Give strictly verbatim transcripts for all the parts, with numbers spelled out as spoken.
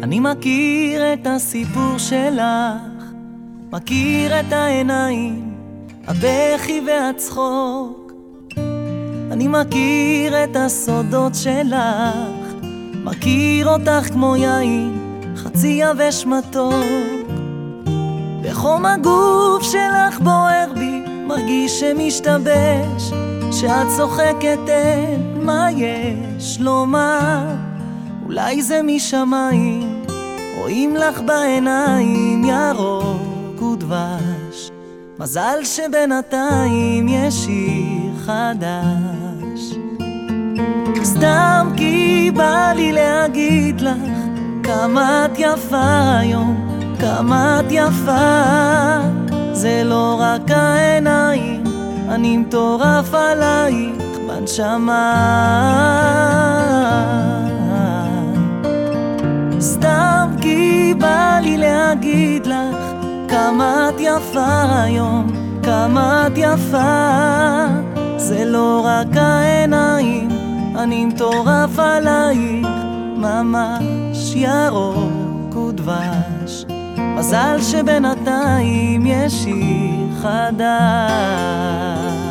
אני מכיר את הסיפור שלך, מכיר את העיניים, הבכי והצחוק. אני מכיר את הסודות שלך, מכיר אותך כמו יין, חצי יבש מתוק. בחום הגוף שלך בוער בי, מרגיש שמשתבש, שאת צוחקת אין מה יש לומר. אולי זה משמיים, רואים לך בעיניים ירוק ודבש. מזל שבינתיים יש שיר חדש. סתם כי בא לי להגיד לך כמה את יפה היום, כמה את יפה. זה לא רק העיניים, אני מטורף עלייך בנשמה. סתם כי בא לי להגיד לך כמה את יפה היום, כמה את יפה. זה לא רק העיניים, אני מטורף עלייך, ממש ירוק ודבש. מזל שבינתיים יש שיר חדש.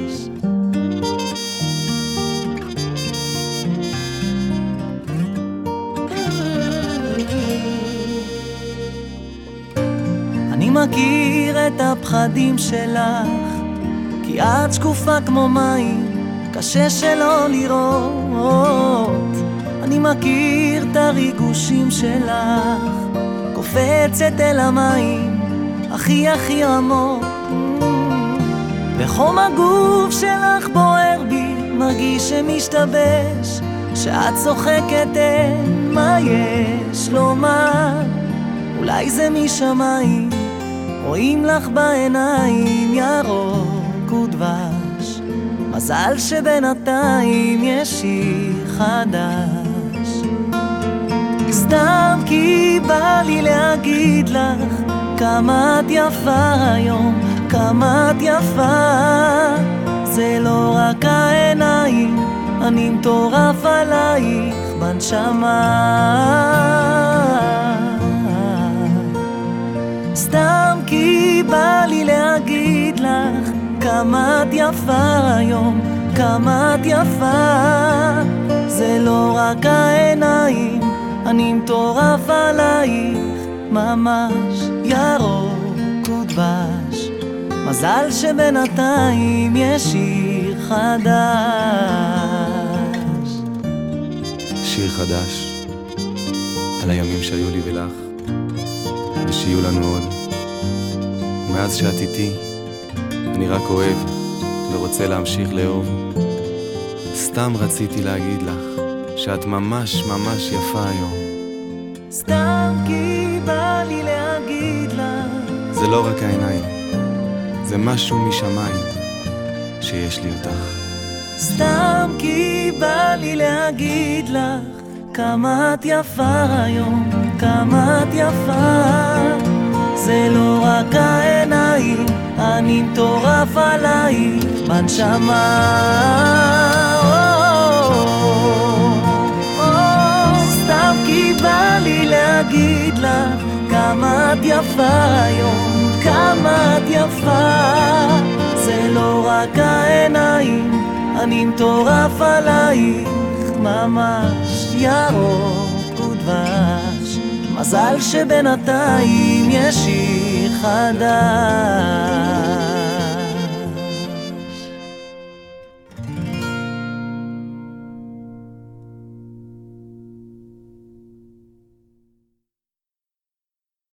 אני מכיר את הפחדים שלך, כי את שקופה כמו מים, קשה שלא לראות. אני מכיר את הריגושים שלך, קופצת אל המים, הכי הכי עמוק. בחום הגוף שלך בוער בי, מרגיש שמשתבש, שאת צוחקת אין מה יש לומר. אולי זה משמיים, רואים לך בעיניים ירוק ודבש. מזל שבינתיים יש שיר חדש. סתם כי בא לי להגיד לך כמה את יפה היום, כמה את יפה. זה לא רק העיניים, אני מטורף עלייך בנשמה. סתם כי בא לי להגיד לך כמה את יפה היום, כמה את יפה. זה לא רק העיניים, אני מטורף עלייך, ממש ירוק ודבש. מזל שבינתיים יש שיר חדש. שיר חדש על הימים שהיו לי ולך, ושיהיו לנו עוד. ומאז שאת איתי אני רק אוהב ורוצה להמשיך לאהוב. סתם רציתי להגיד לך שאת ממש ממש יפה היום. סתם כי בא לי להגיד לך זה לא רק העיניים, זה משהו משמיים שיש לי אותך. סתם כי בא לי להגיד לך כמה את יפה היום, כמה את יפה. זה לא רק העיניים, אני מטורף עלייך בנשמה. סתם כי בא לי להגיד לך כמה את יפה היום, כמה את יפה. זה לא רק העיניים, אני מטורף עלייך, ממש ירוק ודבש. מזל שבינתיים יש שיר חדש.